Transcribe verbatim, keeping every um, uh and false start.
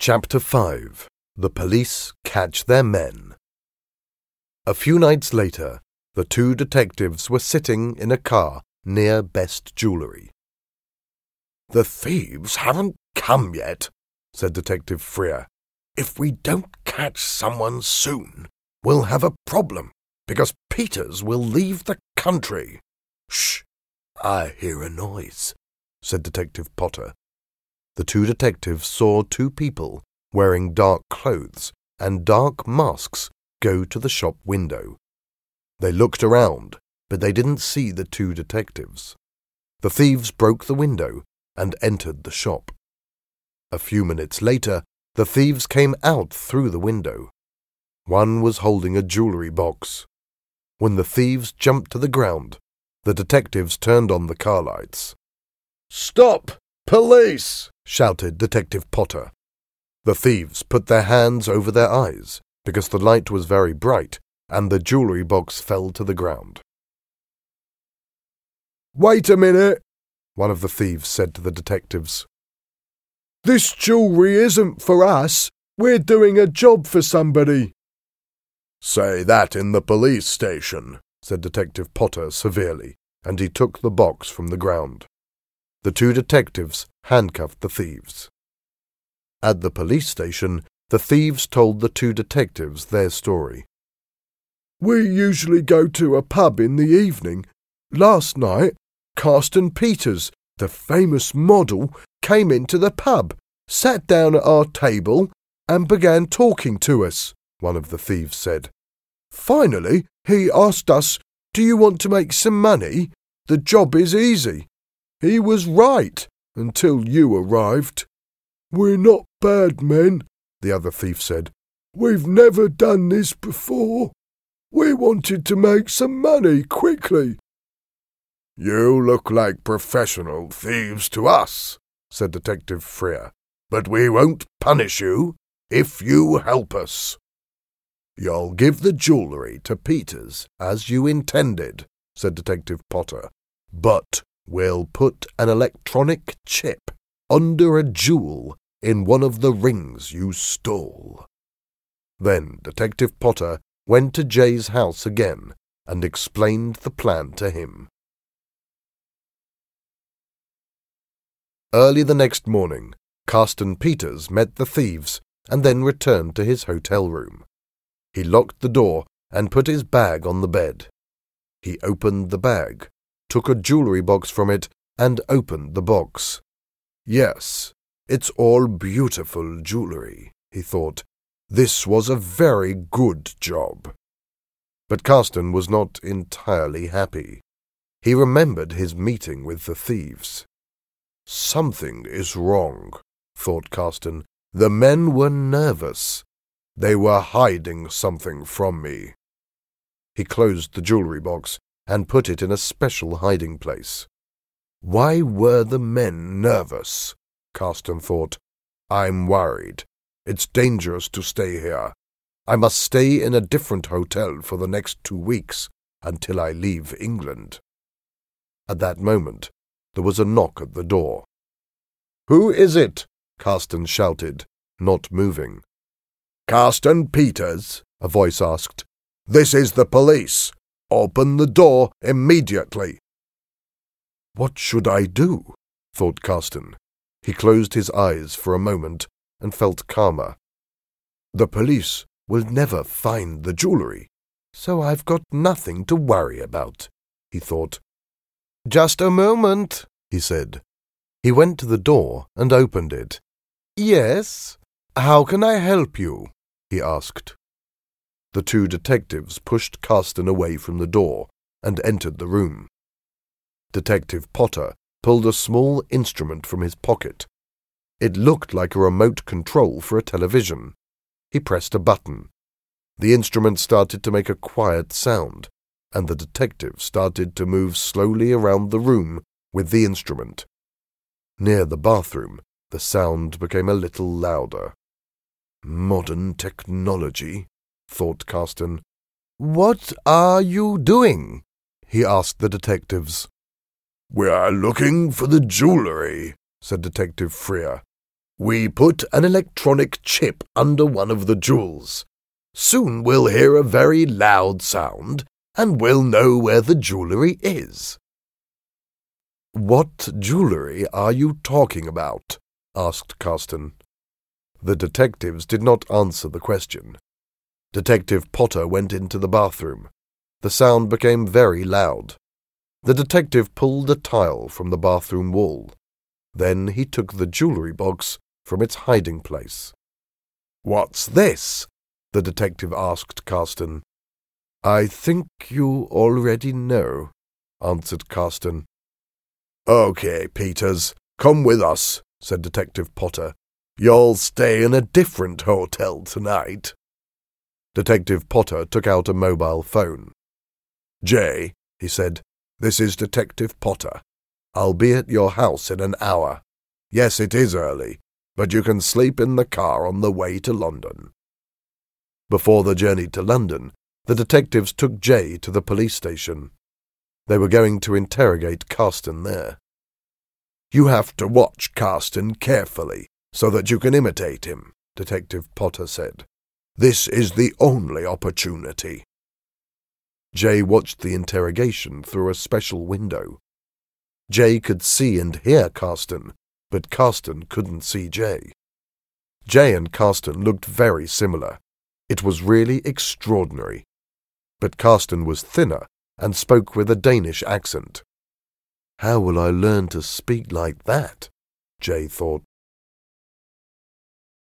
Chapter five. The Police Catch Their Men. A few nights later, the two detectives were sitting in a car near Best Jewellery. "The thieves haven't come yet," said Detective Freer. "If we don't catch someone soon, we'll have a problem, because Peters will leave the country." "Shh! I hear a noise," said Detective Potter. The two detectives saw two people wearing dark clothes and dark masks go to the shop window. They looked around, but they didn't see the two detectives. The thieves broke the window and entered the shop. A few minutes later, the thieves came out through the window. One was holding a jewellery box. When the thieves jumped to the ground, the detectives turned on the car lights. "Stop! Police!" shouted Detective Potter. The thieves put their hands over their eyes because the light was very bright and the jewellery box fell to the ground. "Wait a minute," one of the thieves said to the detectives. "This jewellery isn't for us. We're doing a job for somebody." "Say that in the police station," said Detective Potter severely, and he took the box from the ground. The two detectives handcuffed the thieves. At the police station, the thieves told the two detectives their story. "We usually go to a pub in the evening. Last night, Carsten Peters, the famous model, came into the pub, sat down at our table, and began talking to us," one of the thieves said. "Finally, he asked us, 'Do you want to make some money? The job is easy.' He was right, until you arrived." "We're not bad men," the other thief said. "We've never done this before. We wanted to make some money quickly." "You look like professional thieves to us," said Detective Freer, "but we won't punish you if you help us." "You'll give the jewellery to Peters as you intended," said Detective Potter, "but we'll put an electronic chip under a jewel in one of the rings you stole." Then Detective Potter went to Jay's house again and explained the plan to him. Early the next morning, Carsten Peters met the thieves and then returned to his hotel room. He locked the door and put his bag on the bed. He opened the bag, took a jewellery box from it, and opened the box. "Yes, it's all beautiful jewellery," he thought. "This was a very good job." But Carsten was not entirely happy. He remembered his meeting with the thieves. "Something is wrong," thought Carsten. "The men were nervous. They were hiding something from me." He closed the jewellery box and put it in a special hiding place. Why were the men nervous? Carsten thought. "I'm worried. It's dangerous to stay here. I must stay in a different hotel for the next two weeks until I leave England." At that moment, there was a knock at the door. "Who is it?" Carsten shouted, not moving. "Carsten Peters," a voice asked. "This is the police. Open the door immediately." "What should I do?" thought Carsten. He closed his eyes for a moment and felt calmer. "The police will never find the jewellery, so I've got nothing to worry about," he thought. "Just a moment," he said. He went to the door and opened it. "Yes? How can I help you?" he asked. The two detectives pushed Carsten away from the door and entered the room. Detective Potter pulled a small instrument from his pocket. It looked like a remote control for a television. He pressed a button. The instrument started to make a quiet sound, and the detective started to move slowly around the room with the instrument. Near the bathroom, the sound became a little louder. "Modern technology," thought Carsten. "What are you doing?" he asked the detectives. "We are looking for the jewellery," said Detective Freer. We put an electronic chip under one of the jewels. Soon we'll hear a very loud sound, and we'll know where the jewellery is." "What jewellery are you talking about?" asked Carsten. The detectives did not answer the question. Detective Potter went into the bathroom. The sound became very loud. The detective pulled a tile from the bathroom wall. Then he took the jewellery box from its hiding place. "What's this?" the detective asked Carsten. "I think you already know," answered Carsten. "Okay, Peters, come with us," said Detective Potter. "You'll stay in a different hotel tonight." Detective Potter took out a mobile phone. "Jay," he said, "this is Detective Potter. I'll be at your house in an hour. Yes, it is early, but you can sleep in the car on the way to London." Before the journey to London, the detectives took Jay to the police station. They were going to interrogate Carsten there. "You have to watch Carsten carefully so that you can imitate him," Detective Potter said. "This is the only opportunity." Jay watched the interrogation through a special window. Jay could see and hear Carsten, but Carsten couldn't see Jay. Jay and Carsten looked very similar. It was really extraordinary. But Carsten was thinner and spoke with a Danish accent. "How will I learn to speak like that?" Jay thought.